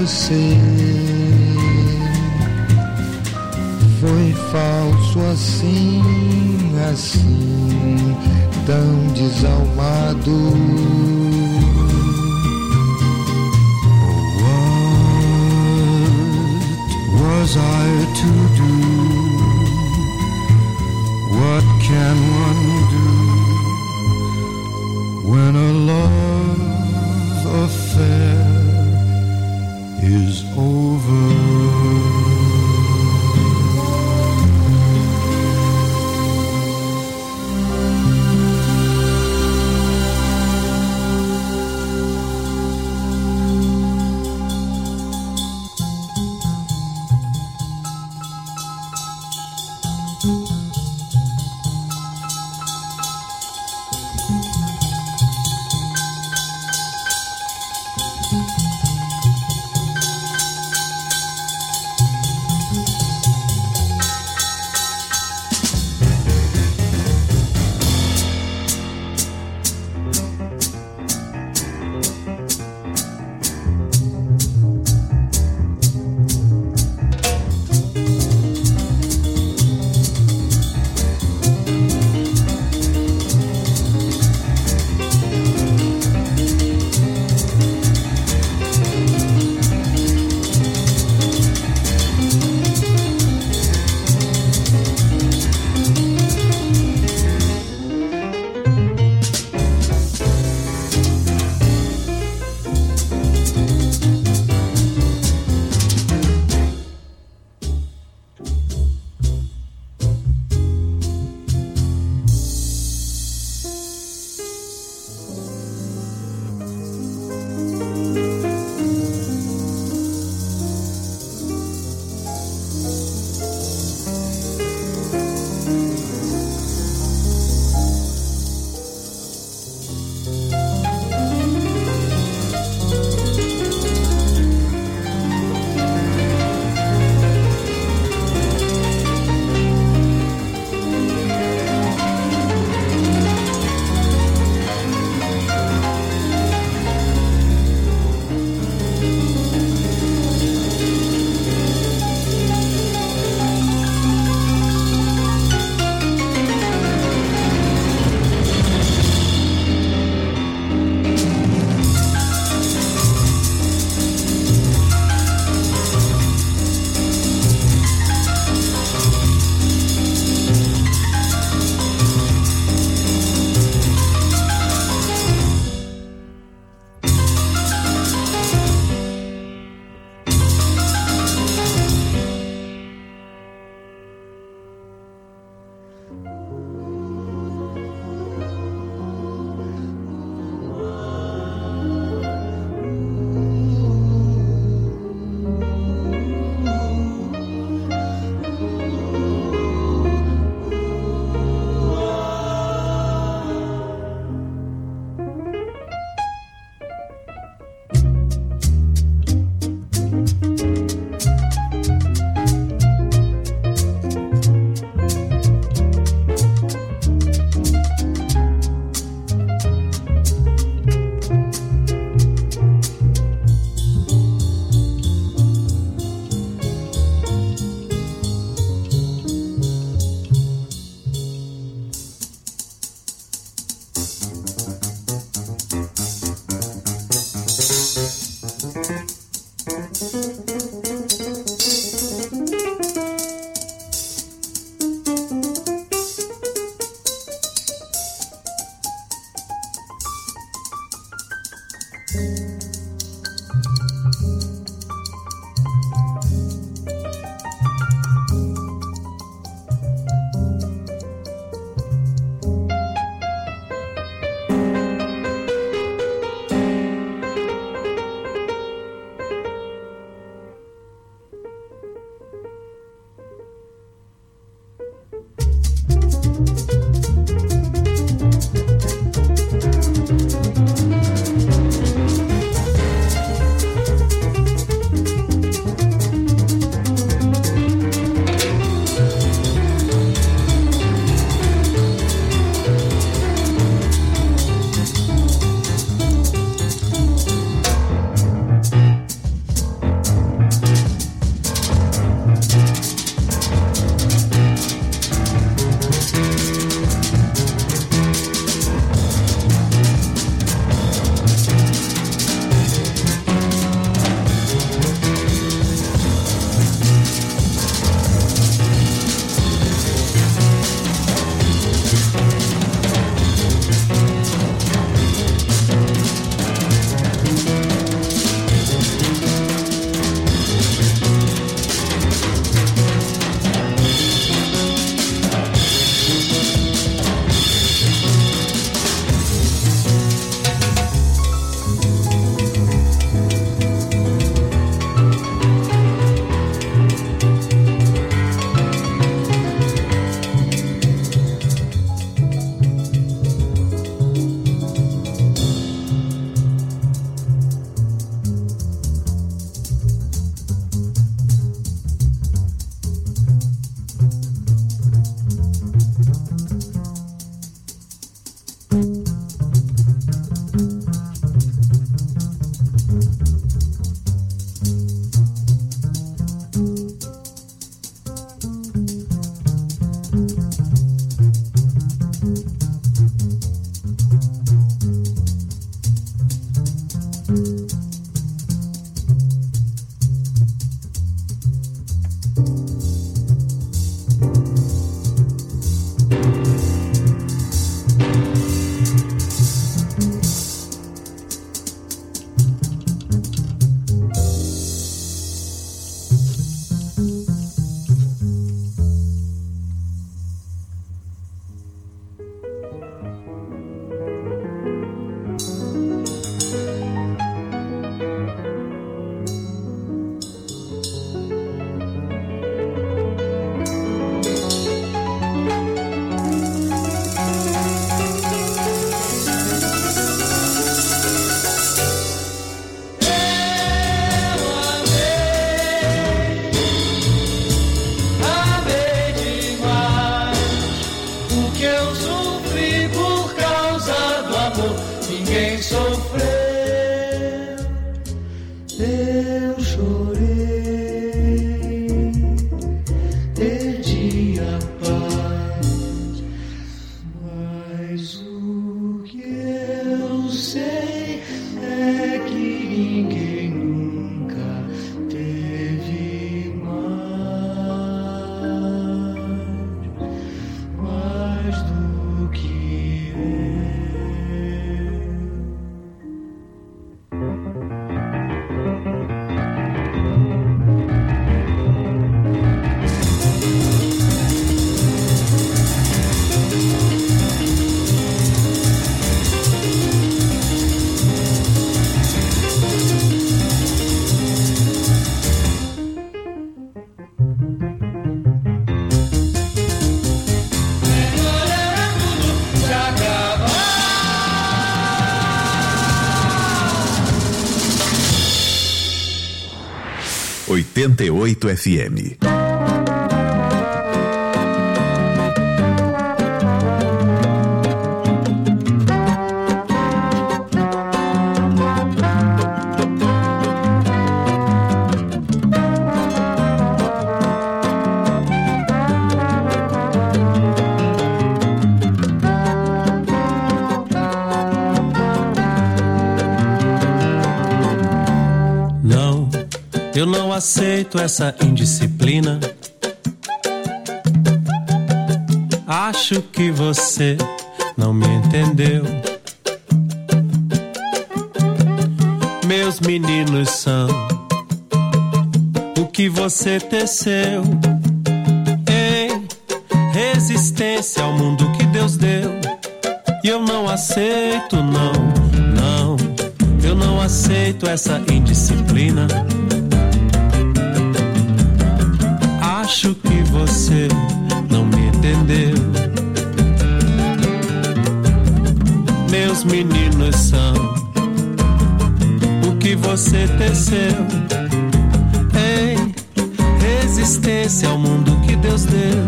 você. Foi falso assim, assim, tão desalmado. What was I to do? What can one do when a love affair is over? sofrer, eu chorei, perdi a paz, mas o que eu sei é que ninguém nunca teve mais do que eu. 88 FM. Eu não aceito essa indisciplina. Acho que você não me entendeu. Meus meninos são o que você teceu em resistência ao mundo que Deus deu. E eu não aceito, não, não. Eu não aceito essa indisciplina. Acho que você não me entendeu. Meus meninos são o que você teceu em resistência ao mundo que Deus deu.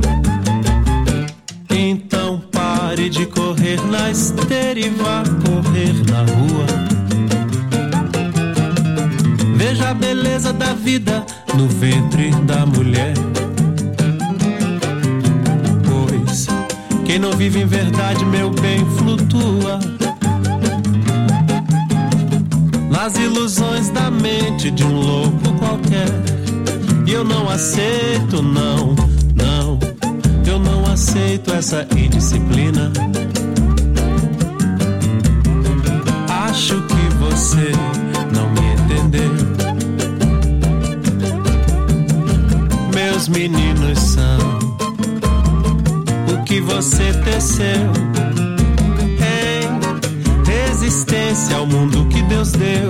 Então pare de correr na esteira e vá correr na rua. Veja a beleza da vida no ventre da mulher. Pois quem não vive em verdade, meu bem, flutua nas ilusões da mente de um louco qualquer. E eu não aceito, não, não. Eu não aceito essa indisciplina. Acho que você não me entendeu. Meus meninos são o que você teceu em resistência ao mundo que Deus deu.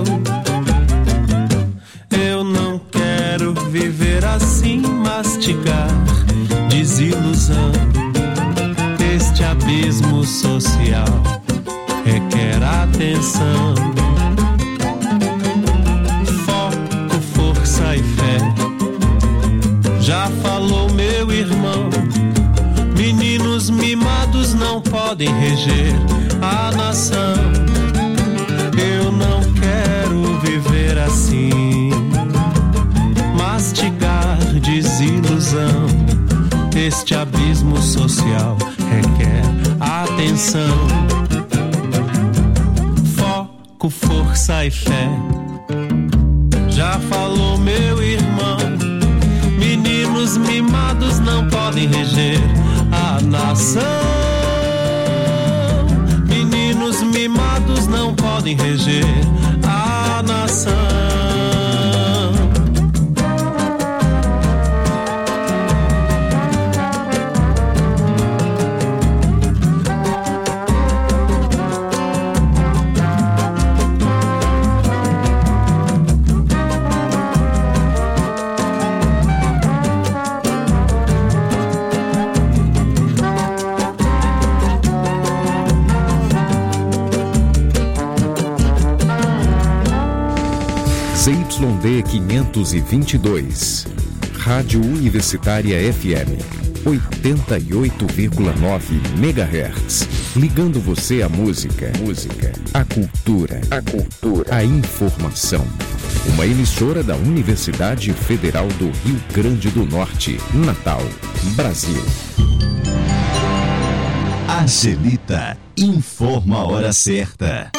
Eu não quero viver assim, mastigar desilusão. Este abismo social requer atenção. Foco, força e fé. Já falou meu irmão, meninos mimados não podem reger a nação. Eu não quero viver assim, mastigar desilusão. Este abismo social requer atenção. Foco, força e fé. Já falou meu irmão, meninos mimados não podem reger a nação. Meninos mimados não podem reger a nação. ZYD 522, Rádio Universitária FM 88,9 MHz. Ligando você à música, à cultura, à informação. Uma emissora da Universidade Federal do Rio Grande do Norte, Natal, Brasil. Angelita informa a hora certa.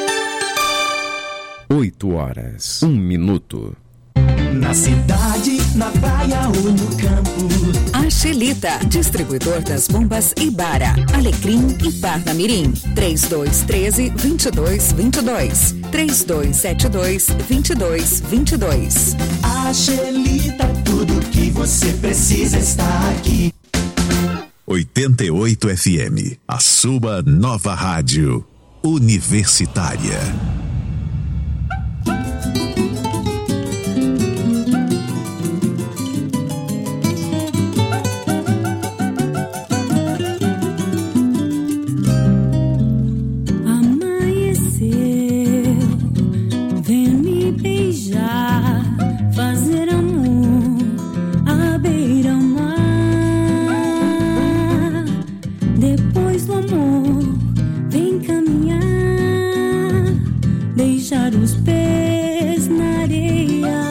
8h01. Na cidade, na praia ou no campo. Angelita, distribuidor das bombas Ibara, Alecrim e Parnamirim. 3213-2222. 3272-2222. Angelita, tudo que você precisa está aqui. 88 FM, a sua nova rádio universitária. Os pés na areia.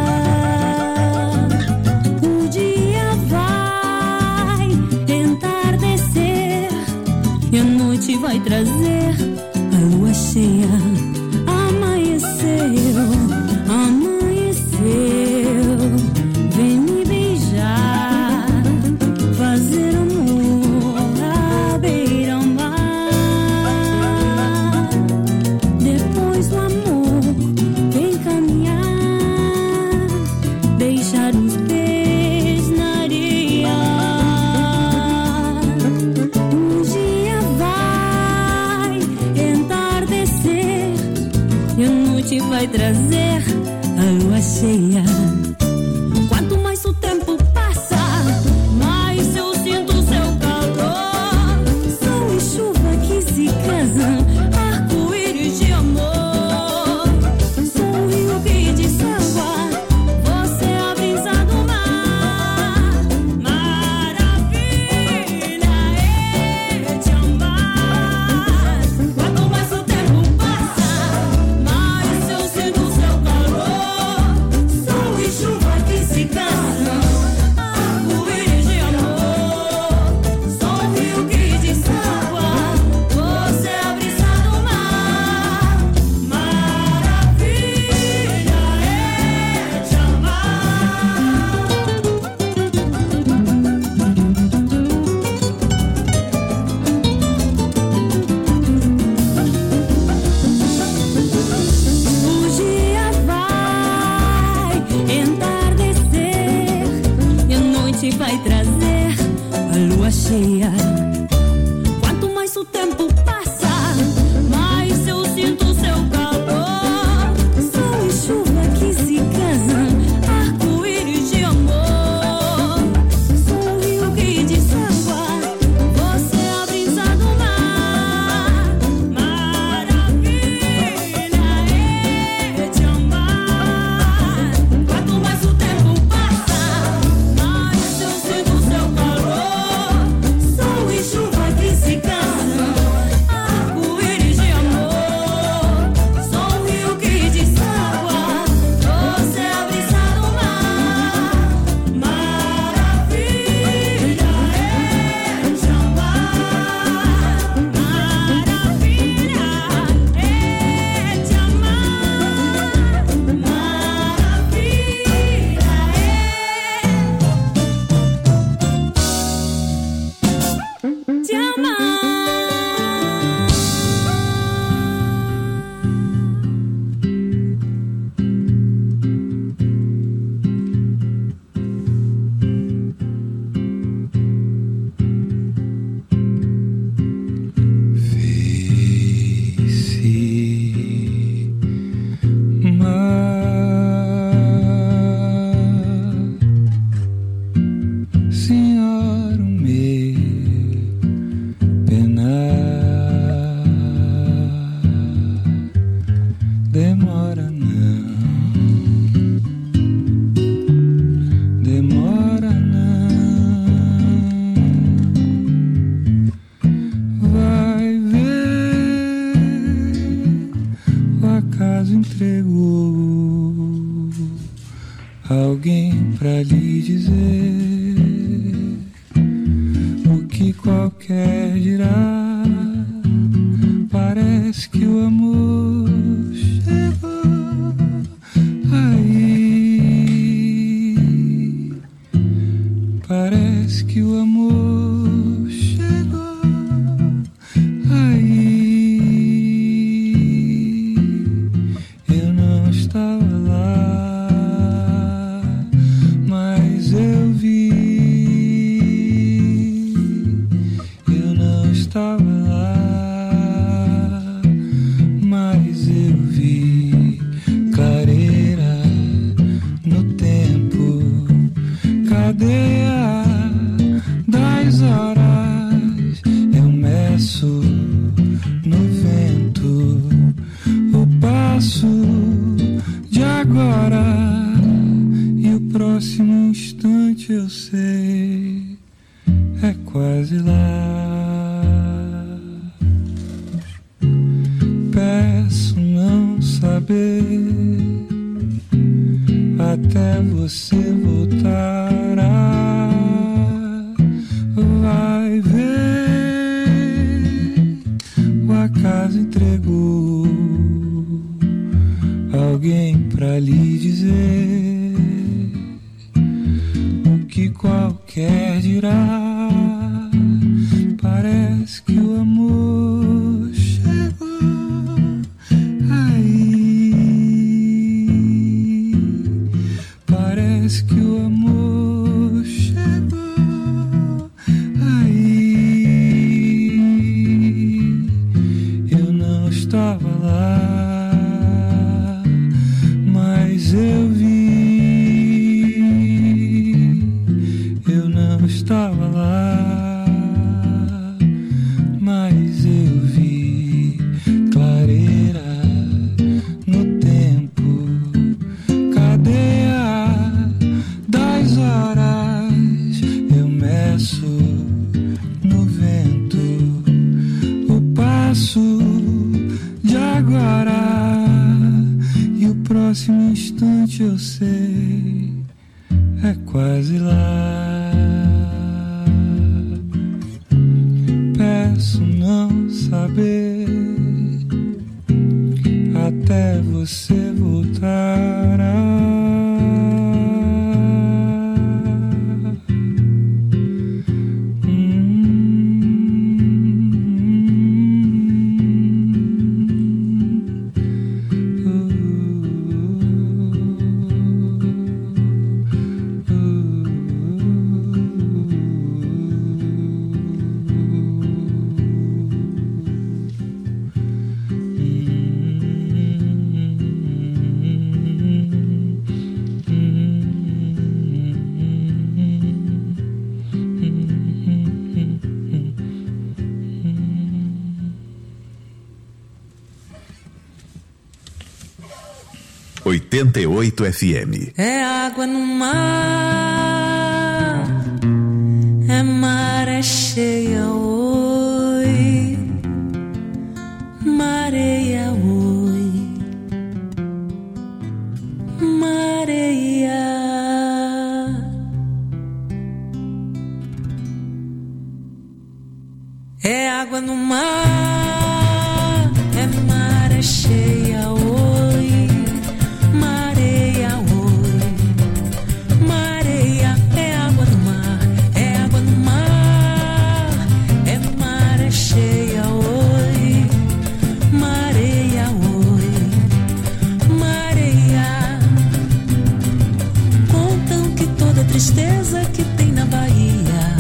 O dia vai entardecer e a noite vai trazer a lua cheia. Amanheceu, vem me beijar, fazer amor à beira-mar. Depois do amor os pés na areia. Um dia vai entardecer e a noite vai trazer a lua cheia. Quanto mais o tempo passa, mais eu sinto o seu calor. Sol e chuva que se casam, arco-íris de amor. Sou o rio que deságua, vai trazer a lua cheia. Quanto mais o tempo passa, mais eu sinto o seu calor. Sol e chuva que se casam, arco-íris de amor. Sou o rio que deságua, você é a brisa do mar. Maravilha é te amar. Quanto mais o tempo passa, chuva que se casa, arco-íris de amor. Sou o rio que deságua, você é a brisa do mar. Maravilha é te amar. Maravilha é te amar. Maravilha te amar. Demora o acaso entregou alguém pra lhe dizer o que qualquer dirá. Parece que o amor chegou aí. Parece que o amor chegou aí. Eu não estava lá, mas eu vi. Eu não estava lá, mas eu vi clareira no tempo, cadeia das horas. Eu meço no vento o passo de agora, e o próximo instante eu sei é quase lá. Peço não saber até você voltará. Vai ver, o acaso entregou alguém pra lhe dizer o que qualquer dirá. Parece que o amor chegou aí. Parece que o amor chegou aí. Eu não estava lá, mas eu vi. Eu não estava lá, mas eu vi clareira no tempo, cadeia das horas. Eu meço no vento o passo de agora, e o próximo instante eu sei é quase lá. Peço não saber até você voltará. FM. É água no mar, é maré cheia, oi, mareia, oi, mareia. É água no mar, é maré cheia, oi. Tristeza que tem na Bahia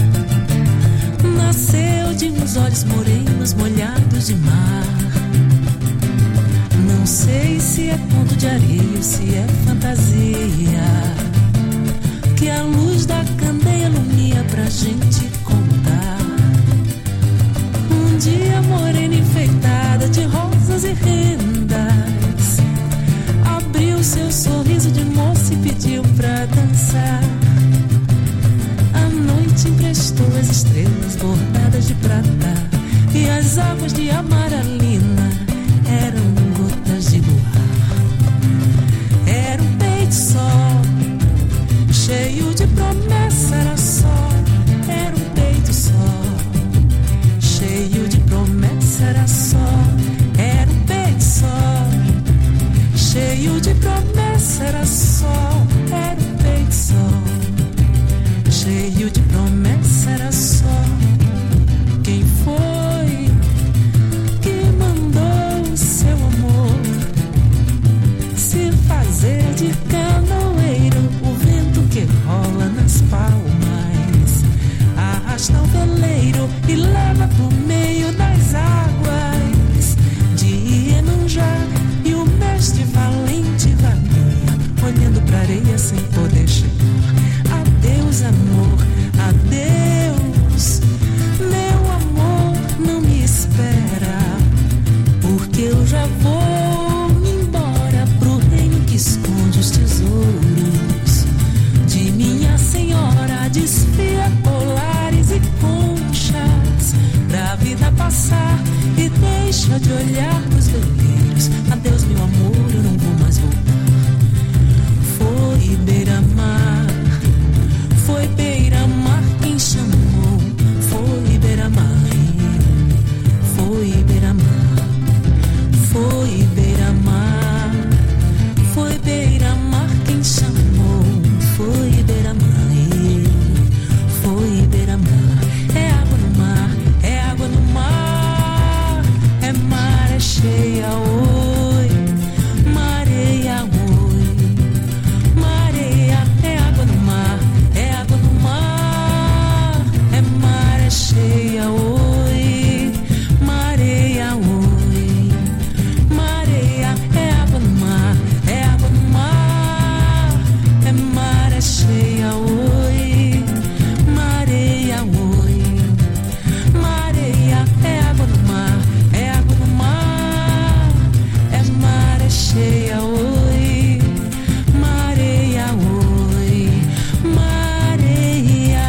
nasceu de uns olhos morenos molhados de mar. Não sei se é conto de areia ou se é fantasia, que a luz da candeia ilumina pra gente contar. Um dia morena enfeitada de rosas e rendas abriu seu sorriso de moça e pediu pra dançar. A noite emprestou as estrelas bordadas de prata, e as águas de amaralina eram gotas cheio de promessa, era só, era um peito só. Cheio de promessa, era só. Quem foi que mandou o seu amor se fazer de canoeiro? O vento que rola nas palmas arrasta o veleiro e leva pro meio das águas de Iemanjá. E o mestre valente vagueia, olhando pra areia sem poder chegar. Adeus, amor, adeus. Meu amor, não me espera, porque eu já vou embora pro reino que esconde os tesouros de minha senhora. Desfia colares e conchas pra vida passar e deixa de olhar pros veleiros. Adeus, meu amor, eu não vou mais voltar. Foi beira-mar, foi beira-mar quem chamou. Foi beira-mar, foi beira-mar, foi beira-mar, foi beira-mar quem chamou. Foi beira-mar, foi beira-mar. É água no mar, é água no mar, é maré cheia, oi, mareia, oi, mareia. É água no mar, é água no mar, é maré cheia, oi, mareia, oi, mareia. É água no mar, é água no mar, é maré cheia, oi, mareia, oi, mareia. É água no mar, é água no mar, é maré cheia, oi, mareia, oi, mareia.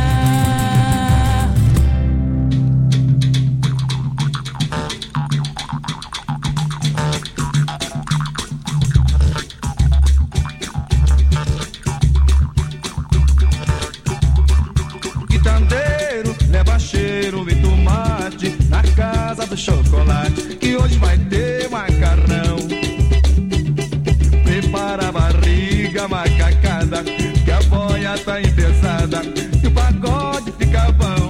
Quitandeiro, leva cheiro e tomate na casa do chocolate, que hoje vai ter macarrão. Prepara a barriga macacada, que a boia tá empesada e o pagode fica bom.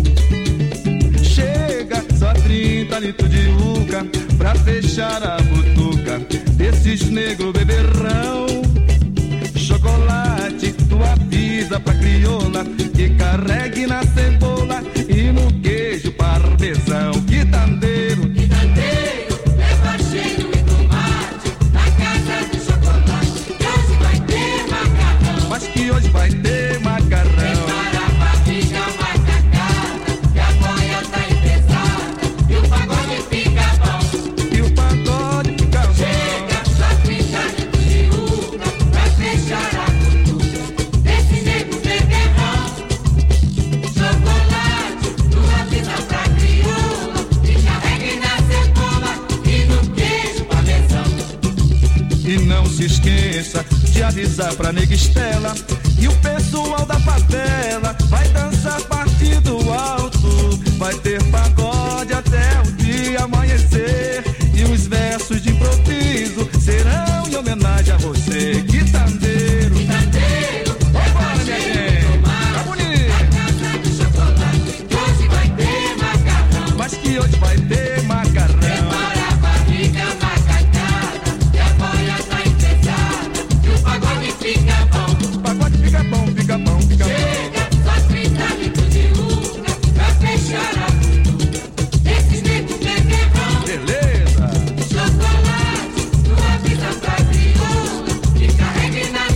Chega só 30 litros de uca pra fechar a butuca desses negros beberrão. Chocolate, tu avisa pra crioula que carregue na cebola e no queijo parmesão. Quitandeiro, quitandeiro, leva cheiro e tomate na casa do chocolate, que hoje vai ter macarrão. Mas que hoje vai ter macarrão. Prepara a barriga macacada, que a boia tá empesada e o pagode fica bom. E o pagode fica bom. Chega só 30 litros de uva pra fechar a cultura desse nego beberrão. Chocolate, tu avisa pra crioula que carregue na cebola e no queijo parmesão. E não se esqueça de avisar pra nega Estela e o pessoal da favela vai dançar partido alto. Vai ter pagode até o dia amanhecer e os versos de improviso serão em homenagem a você. Quitandeiro, quitandeiro, vambora minha gente, tá bonito. na casa do chocolate, que hoje vai ter macarrão. Mas que hoje vai ter macarrão. Prepara a barriga macacada, que a boia tá empesada e o pagode fica bom. O pagode fica bom, fica bom, fica bom. Chega só 30 litros de uva pra fechar a cultura desses negros beberrão. Beleza. Chocolate, tu avisa pra crioula que carregue na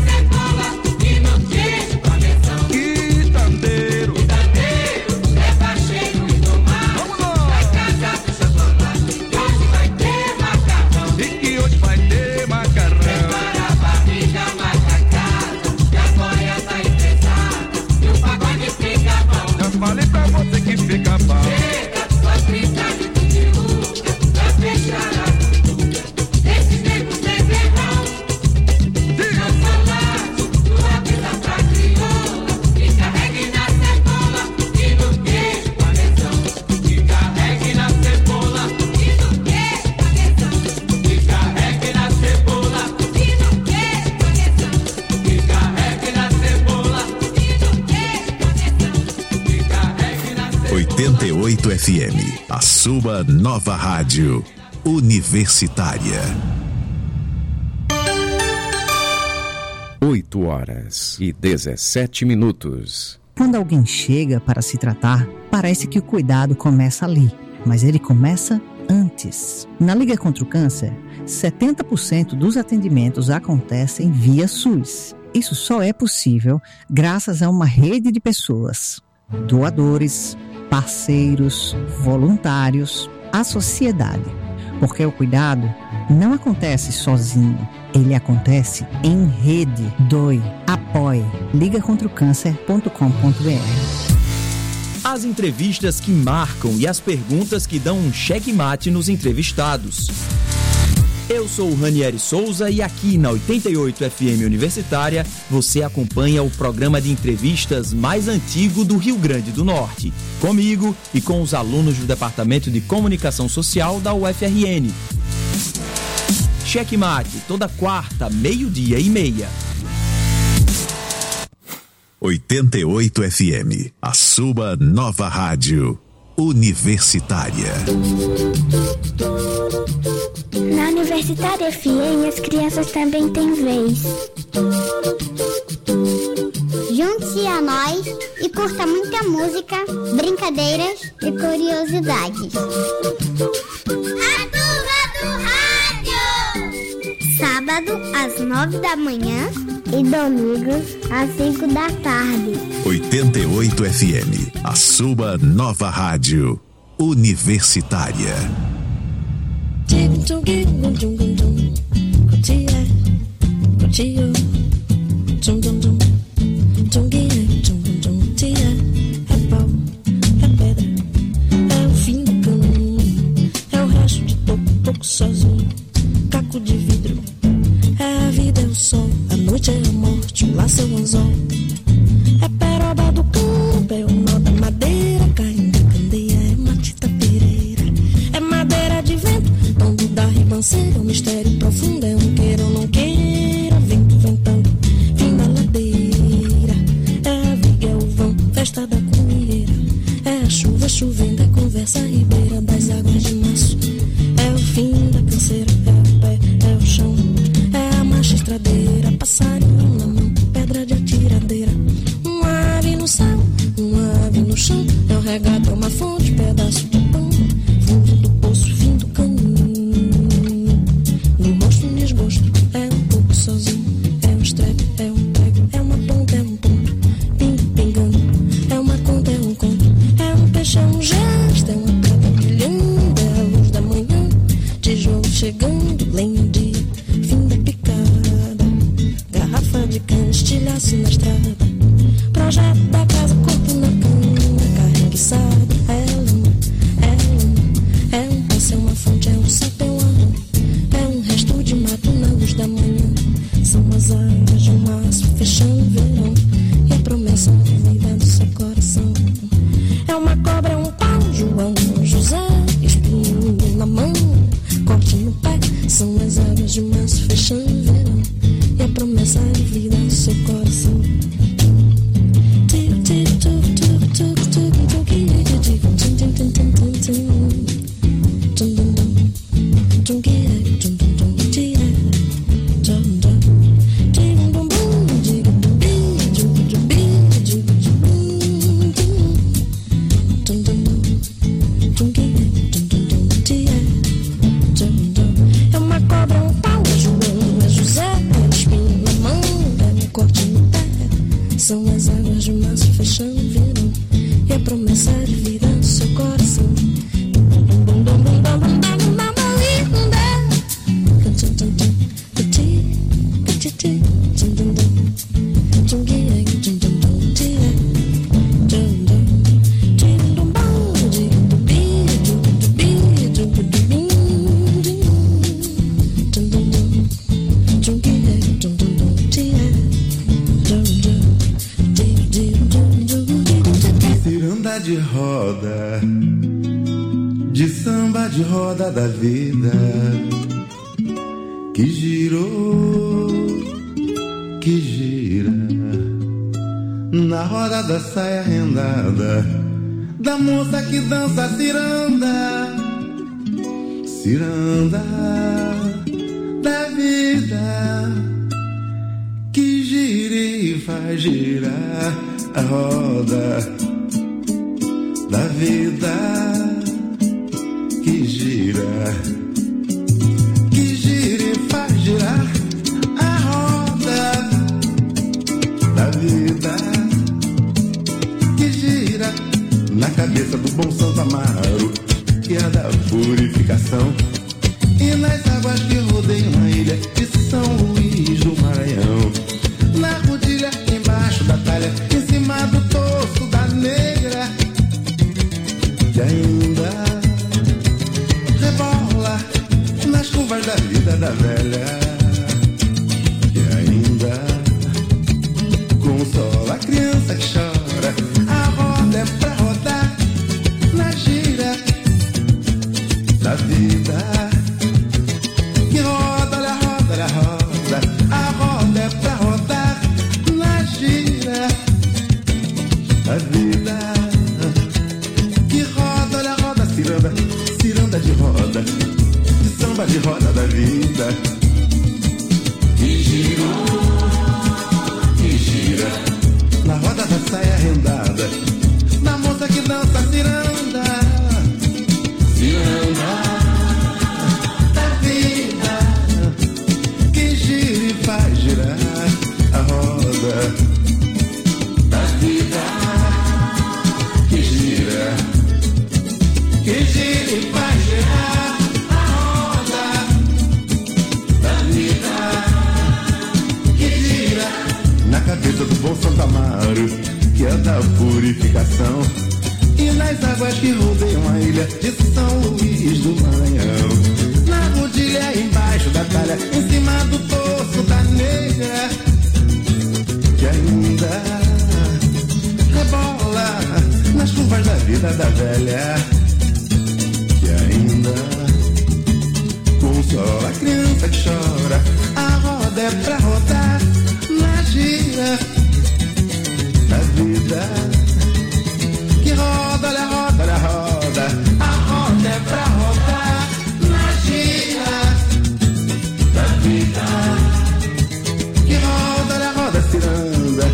88 FM, a sua nova rádio universitária. 8h17. Quando alguém chega para se tratar, parece que o cuidado começa ali, mas ele começa antes. Na Liga contra o Câncer, 70% dos atendimentos acontecem via SUS. Isso só é possível graças a uma rede de pessoas, doadores, parceiros, voluntários, a sociedade. Porque o cuidado não acontece sozinho, ele acontece em rede. Doe, apoie. ligacontraocâncer.com.br. As entrevistas que marcam e as perguntas que dão um checkmate nos entrevistados. Eu sou o Ranieri Souza e aqui na 88 FM Universitária você acompanha o programa de entrevistas mais antigo do Rio Grande do Norte. Comigo e com os alunos do Departamento de Comunicação Social da UFRN. Checkmate, toda quarta, 12:30. 88 FM, a sua nova rádio universitária. Na Universitária FM, as crianças também têm vez. Junte-se a nós e curta muita música, brincadeiras e curiosidades. A turma do rádio! Sábado, às 9 da manhã e domingo, às 5 da tarde. 88 FM, a sua nova rádio universitária. É pau, é pedra, é o fim do caminho, é o resto de pouco sozinho, caco de vidro. É a vida, é o sol, a noite é a morte, o laço é o anzol. É peroba do campo, é o nó da madeira, caindo a candeia, é matita pereira. É madeira de vento, tombo da ribanceira, um mistério profundo, é um queira ou não queira, vento ventando, fim da ladeira. É a viga, é o vão, festa da comieira. É a chuva chovendo, é conversa ribeira das águas de março. É o fim da canseira, é o pé, é o chão. Estradeira, passarinho na mão, pedra de atiradeira. Uma ave no céu, uma ave no chão. É o regato, é uma fonte, pedaço de pão. Fundo do poço, fim do caminho. No rosto, um desgosto, é um pouco sozinho. É um estrepe, é um prego, é uma ponta, é um ponto. Pingo, pingando, é uma conta, é um conto. É um peixe, é um gesto, é uma pedra brilhando. É a luz da manhã, tijolo chegando, lenha de fim da picada. Garrafa de cana, estilhaço na estrada. Projeto da casa, corpo na cama. Carregue sabe, é lama, é um passo, é uma fonte, é um sapo, é um arrão. É um resto de mato na luz da manhã. São as águas de um março, fechando o verão. E a promessa de vida do seu coração. É uma cobra, é um pau, João, José, espinho na mão, corte no pé. São as águas de março, fechando o verão. E a promessa de vida no seu coração. É uma cobra, um pau, é João, é José, é espinho na mão, é um corte no pé. São as águas de março fechando o verão. E a promessa de vida no seu coração. De roda, de samba de roda da vida, que girou, que gira, na roda da saia rendada, da moça que dança ciranda, ciranda da vida, que gira e faz girar a roda da vida, que gira e faz girar a roda da vida, que gira na cabeça do bom Santo Amaro, que é da purificação, e nas águas que rodeiam a ilha de São Luís do Maranhão, na rodilha embaixo da talha, em cima do torso da negra, que ainda rebola nas curvas da vida da velha, que ainda consola a criança que chora. A roda é pra rodar na gira da vida, que roda, olha a roda, olha a roda. A roda é pra rodar na gira da vida, que roda, olha a roda, ciranda, ciranda de roda, de samba de roda da vida, que gira na roda da saia rendada, na moça que dança ciranda, ciranda da vida, que gira e faz girar a roda da vida, que gira e faz girar a roda da vida, que gira na cabeça do bom Santo Amaro, que é da purificação, e nas águas que rodeiam a ilha de São Luís do Maranhão, na rodilha embaixo da talha, em cima do torso da negra, que ainda rebola nas curvas da vida da velha, que ainda consola a criança que chora. A roda é pra rodar na gira da vida, que roda, olha a roda, olha a roda. A roda é pra rodar na gira da vida, que roda, olha a roda, ciranda.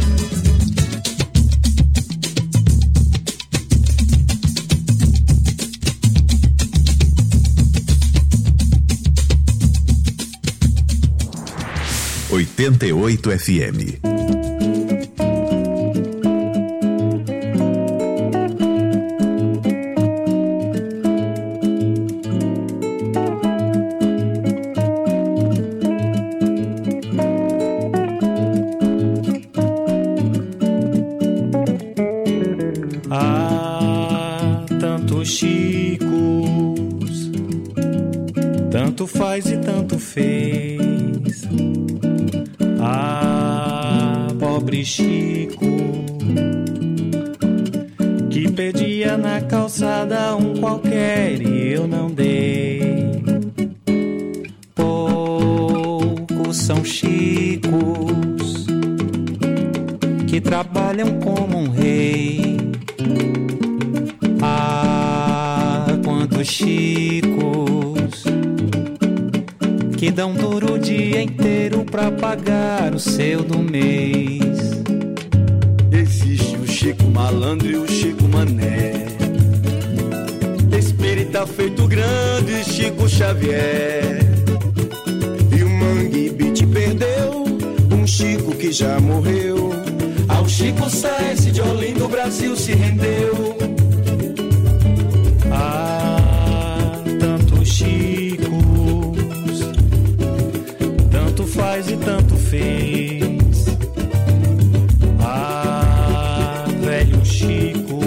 ...88 FM. Há tantos Chicos, tanto faz e tanto fez. Ah, pobre Chico, que pedia na calçada um qualquer e eu não dei. Poucos são Chicos que trabalham como um rei. Ah, quantos Chicos que dão duro o dia inteiro pra pagar o seu do mês. Existe o Chico malandro e o Chico mané, espírita feito grande, Chico Xavier. E o Mangue Beat perdeu um Chico que já morreu. Ao Chico Sainz de Olinda o Brasil se rendeu. Ah, tantos Chicos, tanto faz e tanto fez. Ah, velho Chico,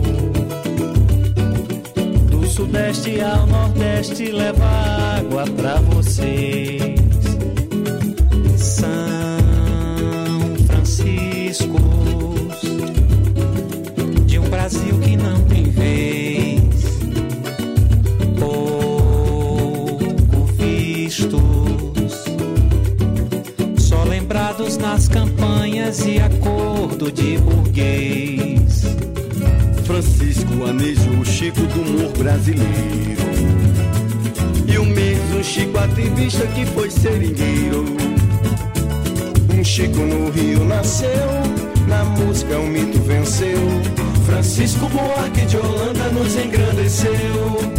do Sudeste ao Nordeste leva água pra vocês. São Franciscos de um Brasil que não tem vez, pouco vistos, só lembrados nas campanhas e acordo de burguês. Francisco Anísio, o Chico do humor brasileiro. E o mesmo Chico ativista que foi seringueiro. Um Chico no Rio nasceu, na música um mito venceu. Francisco Buarque de Holanda nos engrandeceu.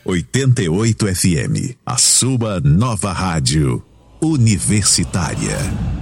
88 FM, a sua nova rádio universitária.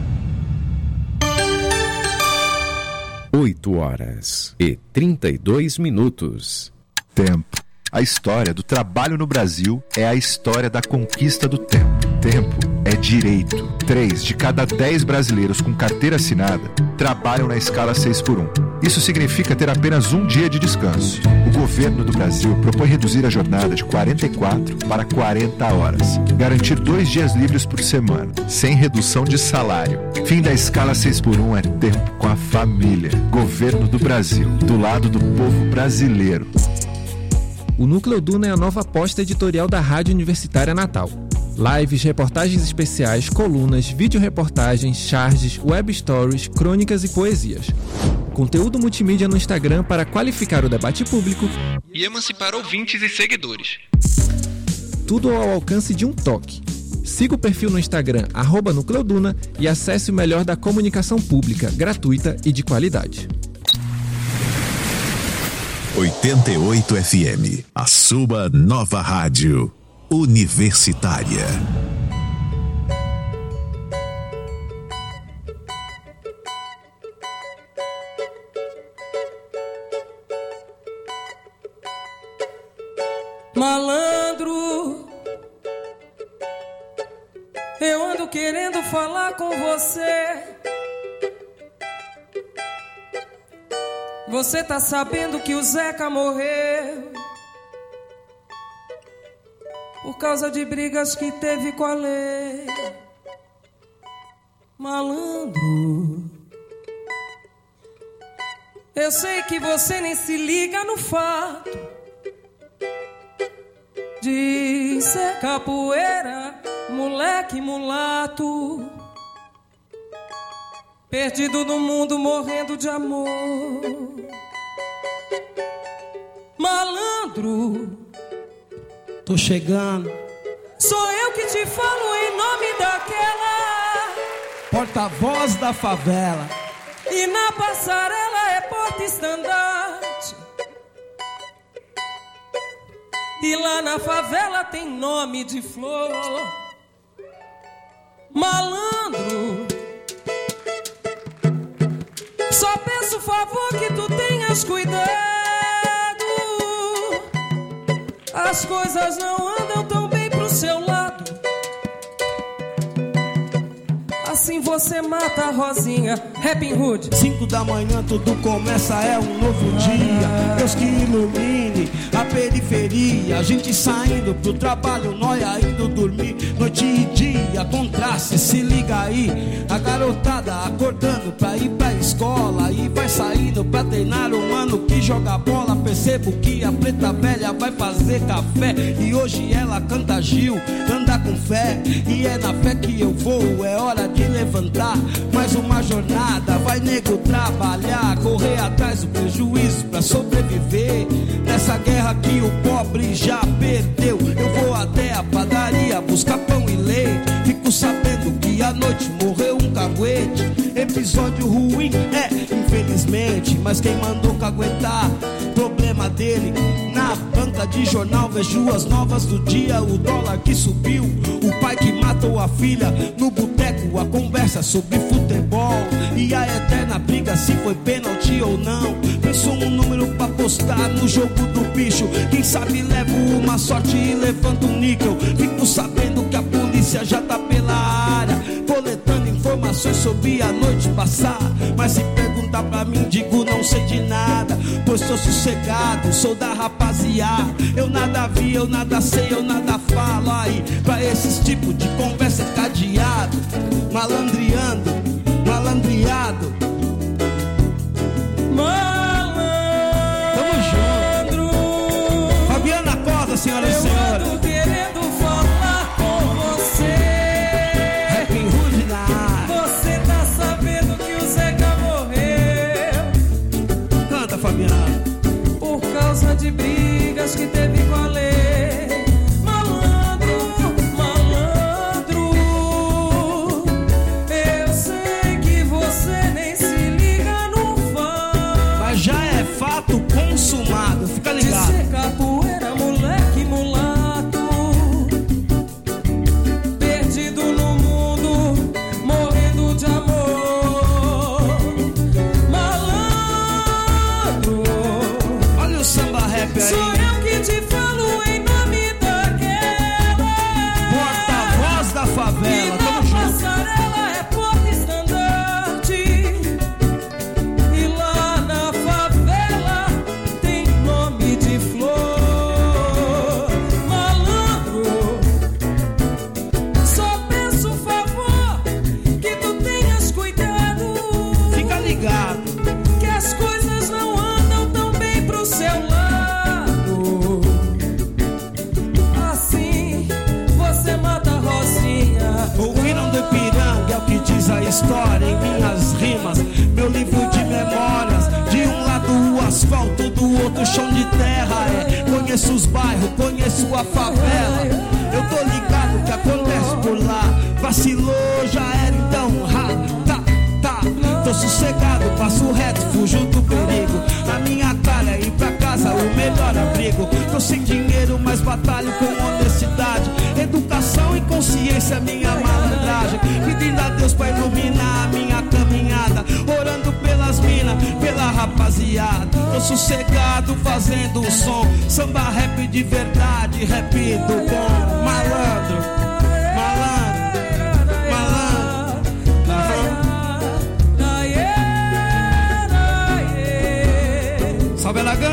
8h32. Tempo. A história do trabalho no Brasil é a história da conquista do tempo. Tempo é direito. 3 de cada 10 brasileiros com carteira assinada trabalham na escala 6x1. Isso significa ter apenas um dia de descanso. O governo do Brasil propõe reduzir a jornada de 44 para 40 horas. Garantir 2 dias livres por semana, sem redução de salário. Fim da escala 6x1 é tempo com a família. Governo do Brasil, do lado do povo brasileiro. O Núcleo Duna é a nova aposta editorial da Rádio Universitária Natal. Lives, reportagens especiais, colunas, vídeo-reportagens, charges, web stories, crônicas e poesias. Conteúdo multimídia no Instagram para qualificar o debate público e emancipar ouvintes e seguidores. Tudo ao alcance de um toque. Siga o perfil no Instagram @NúcleoDuna e acesse o melhor da comunicação pública, gratuita e de qualidade. 88 FM, a sua nova rádio universitária. Malandro, eu ando querendo falar com você. Você tá sabendo que o Zeca morreu por causa de brigas que teve com a lei. Malandro, eu sei que você nem se liga no fato de ser capoeira, moleque mulato, perdido no mundo, morrendo de amor. Malandro, tô chegando. Sou eu que te falo em nome daquela porta-voz da favela. E na passarela é porta-estandarte. E lá na favela tem nome de flor. Malandro, só peço favor que tu tenhas cuidado. As coisas não andam tão bem pro seu lado. Assim você mata a Rosinha. Rapping Hood. 5 da manhã tudo começa, é um novo dia. Deus que ilumine a periferia. A gente saindo pro trabalho, nós indo dormir. Noite e dia, contraste, se liga aí. A garotada acordando pra ir pra escola. E vai saindo pra treinar o mano que joga bola. Percebo que a preta velha vai fazer café. E hoje ela canta Gil, anda com fé. E é na fé que eu vou, é hora de levantar. Mais uma jornada, vai nego trabalhar. Correr atrás do prejuízo pra sobreviver. Nessa guerra que o pobre já perdeu. Eu vou até a padaria buscar pão e leite. Fico sabendo que à noite morreu um caguete. Episódio ruim, infelizmente. Mas quem mandou caguetar, problema dele. Na banca de jornal vejo as novas do dia. O dólar que subiu, o pai que matou a filha. No boteco a conversa sobre futebol. E a eterna briga se foi pênalti ou não. Penso um número pra postar no jogo do bicho. Quem sabe levo uma sorte e levanto um níquel. Fico sabendo que a polícia já tá pela área, coletando informações sobre a noite passar. Mas se perguntar pra mim, digo não sei de nada. Pois tô sossegado, sou da rapaziada. Eu nada vi, eu nada sei, eu nada falo. Aí, pra esses tipos de conversa é cadeado. Malandreando, malandreado. Tamo junto. Fabiana, acorda, senhoras e senhores. Eu ando querendo falar com você. Rapping Hood na área. Você tá sabendo que o Zeca morreu. Canta, Fabiana. Por causa de brigas que teve com a lei. Consumado, fica ligado. De ser capoeira, moleque mulato. história em minhas rimas, meu livro de memórias. De um lado o asfalto, do outro o chão de terra. Conheço os bairros, conheço a favela. Eu tô ligado o que acontece por lá. Vacilou, já era então, tô sossegado, passo reto, fujo do perigo. Na minha cara é ir pra casa, o melhor abrigo. Tô sem dinheiro, mas batalho com honestidade. Educação e consciência, minha malandragem. Pedindo a Deus pra iluminar a minha caminhada. Orando pelas minas, pela rapaziada. Tô sossegado fazendo o som. Samba rap de verdade, rap do bom. Malandro. Salve Lagão!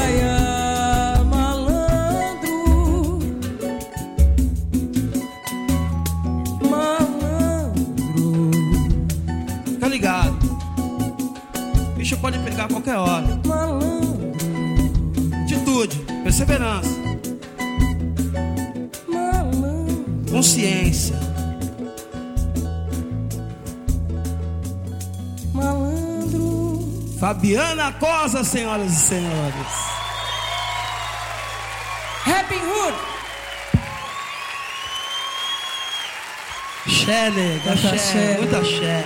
Malandro, malandro. Fica ligado. O bicho pode pegar a qualquer hora. Malandro. Atitude, perseverança. Malandro. Consciência. Fabiana Cosa, senhoras e senhores. Happy Hood. Xé, nega, xé, muita xé.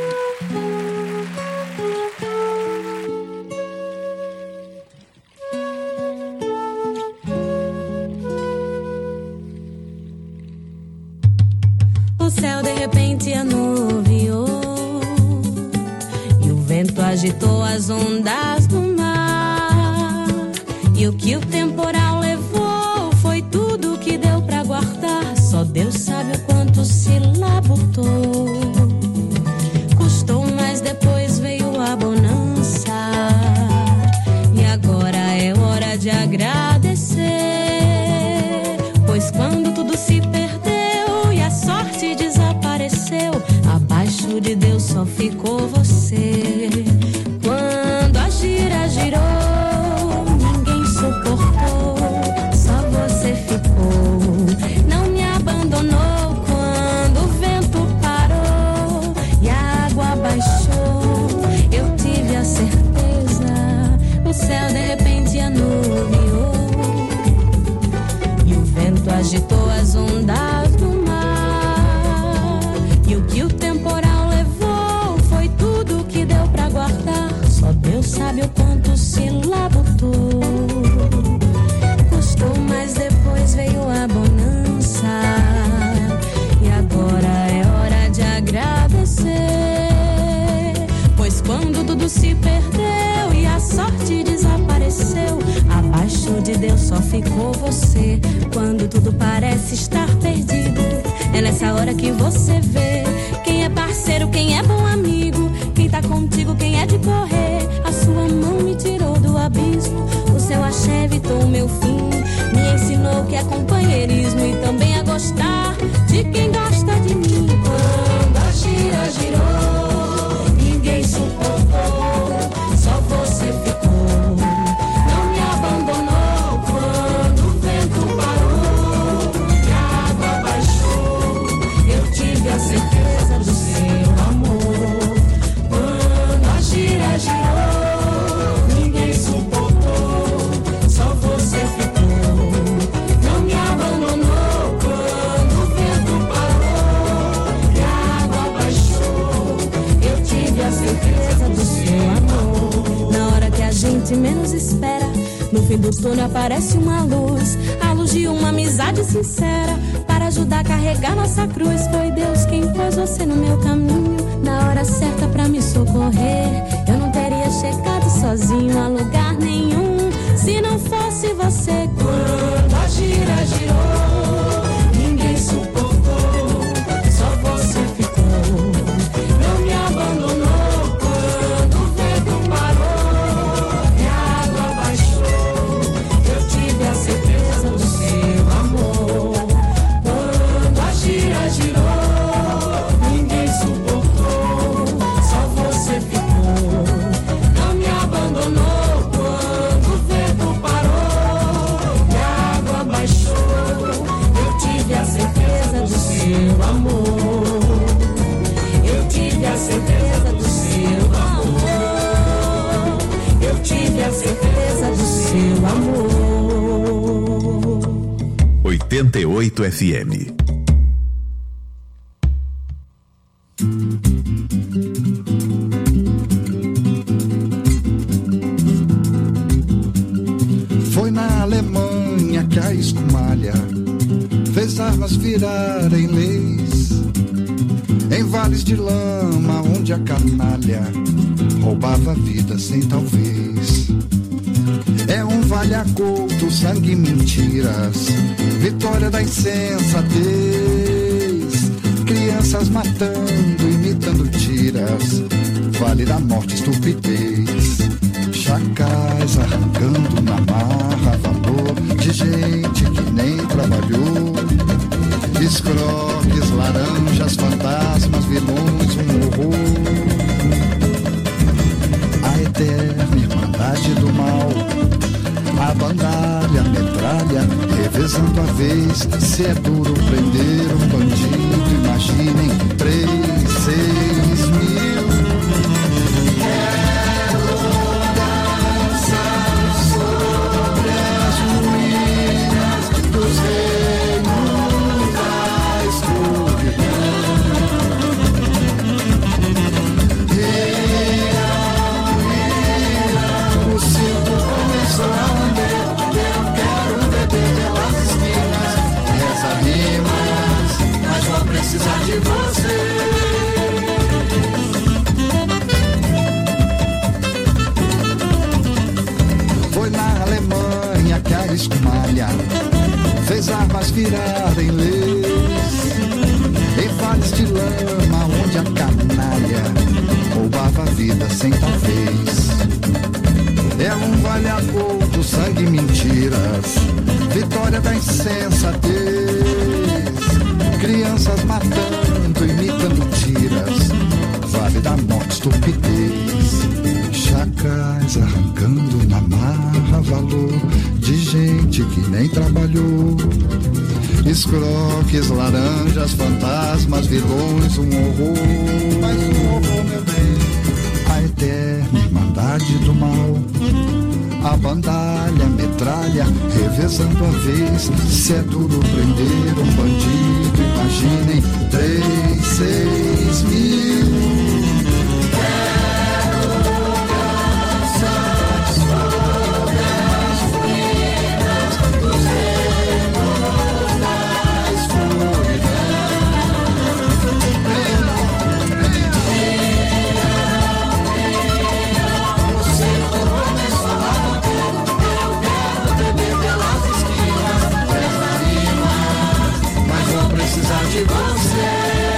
O céu de repente anuviou, agitou as ondas do mar. E o que o temporal levou foi tudo que deu pra guardar. Só Deus sabe o quanto se labutou. Custou, mas depois veio a bonança. E agora é hora de agradecer. Pois quando tudo se perdeu e a sorte desapareceu, abaixo de Deus só ficou você. Quando a gira girou, ninguém suportou, só você ficou. Não me abandonou quando o vento parou e a água baixou. Eu tive a certeza, o céu de repente anuviou e o vento agitou as ondas do mar. E o que o temporal levou foi tudo que deu pra guardar. Só Deus sabe o quanto se labutou. Custou, mas depois veio a bonança. E agora é hora de agradecer. Pois quando tudo se perdeu e a sorte desapareceu, abaixo de Deus só ficou você. Quando tudo parece estar perdido, é nessa hora que você vê quem é parceiro, quem é bom amigo, quem tá contigo, quem é de correr. A sua mão me tirou do abismo, o seu axé evitou o meu fim. Me ensinou que é companheirismo e também a gostar de quem gosta de mim. Quando a gira girou, ninguém suportou, só você ficou. Não me abandonou quando o vento parou e a água baixou. Eu tive a certeza do seu amor. Quando a gira girou, ninguém suportou, só você ficou. Não me abandonou quando o vento parou e a água baixou. Eu tive a certeza do seu amor. Na hora que a gente menos espera, no fim do túnel aparece uma luz, a luz de uma amizade sincera, para ajudar a carregar nossa cruz. Foi Deus quem pôs você no meu caminho, na hora certa pra me socorrer. Eu não teria chegado sozinho a lugar nenhum se não fosse você. Quando a gira girou, ninguém suportou, só você ficou. Não me abandonou quando o vento parou e a água baixou. Eu tive a certeza do seu amor. Quando a gira girou, ninguém suportou, só você ficou. Não me abandonou quando o vento parou e a água baixou. 88 FM. Foi na Alemanha que a escumalha fez armas virarem leis. Em vales de lama onde a canalha roubava vida sem talvez. É um vale acolto, sangue e mentiras, vitória da insensatez. Crianças matando, imitando tiras, vale da morte, estupidez. Chacais arrancando na marra valor de gente que nem trabalhou. Escroques, laranjas, fantasmas, vilões, um horror. A eterna irmandade do mal, a bandalha, a metralha, revezando a vez. Se é duro prender um bandido, imaginem 3, 6 mil. Precisar de você. Foi na Alemanha que a escumalha fez armas virarem leis. Em vales de lama onde a canalha roubava vida sem talvez. É um vale acolto, sangue e mentiras, vitória da insensatez. Crianças matando, imitando tiras, vale da morte, estupidez. Chacais arrancando na marra valor de gente que nem trabalhou. Escroques, laranjas, fantasmas, vilões, um horror. Mas um horror, meu bem. A eterna irmandade do mal, a bandalha, a metralha, revezando a vez. Se é duro prender um bandido, imaginem 3, 6 mil. De você.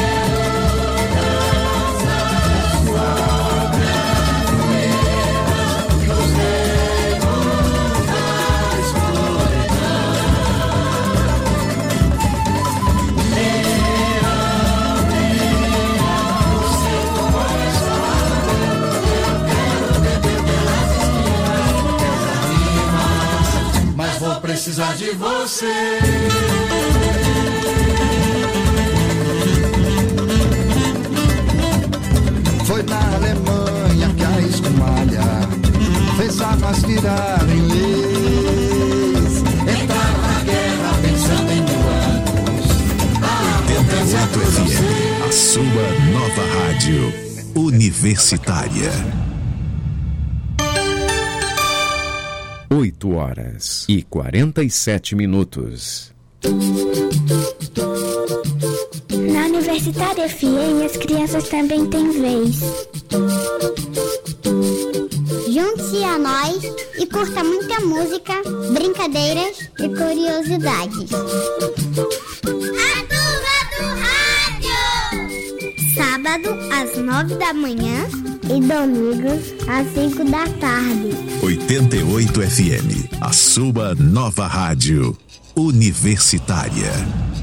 Mas vou precisar de você. Foi na Alemanha que a escumalha fez armas virarem leis. Entrar na guerra pensando em anos. 88 FM, a sua nova rádio universitária. 8h47. Na Universitária FM, as crianças também têm vez. Junte-se a nós e curta muita música, brincadeiras e curiosidades. A Turma do Rádio! Sábado, às 9 da manhã e domingos, às 5 da tarde. 88 FM, a sua nova rádio universitária.